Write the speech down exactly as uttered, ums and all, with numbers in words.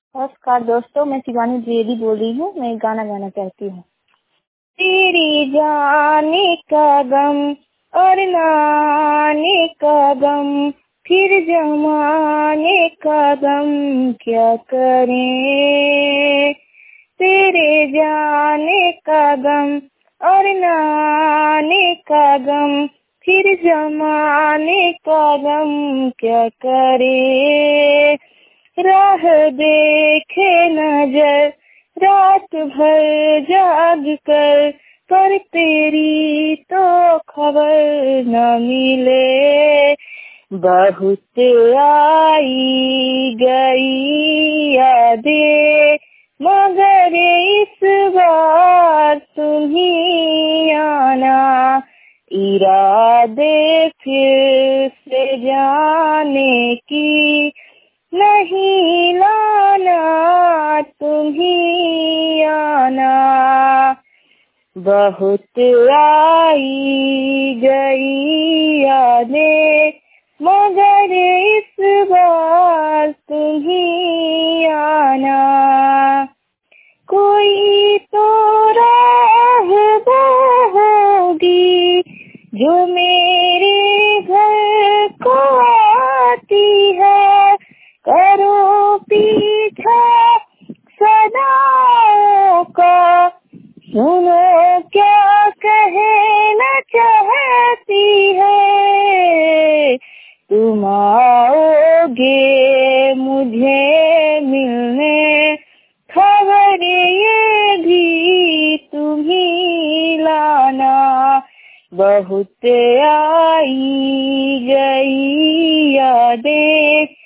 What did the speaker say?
नमस्कार दोस्तों, मैं शिवानी द्विवेदी बोल रही हूँ। मैं एक गाना गाना चाहती हूँ। तेरी जाने का गम और नाने का गम, फिर जमाने का गम क्या करें। तेरे जाने का गम और नाने का गम, फिर जमाने का गम क्या करे। राह देखे नजर रात भर जाग कर, पर तेरी तो खबर न मिले। बहुत आई गई यादें, मगर इस बार तुम्ही आना। इरादे फिर से जाने की नहीं लाना, तुम्ही आना। बहुत आई गई यादें, मगर इस बार तुम्ही आना। कोई तो राह होगी जो मेरे घर को आती है, करो पीछा सदाओं का, सुनो क्या कहना चाहती है। तुम आओगे मुझे मिलने, खबर ये भी तुम्ही लाना। बहुत आई गई यादें,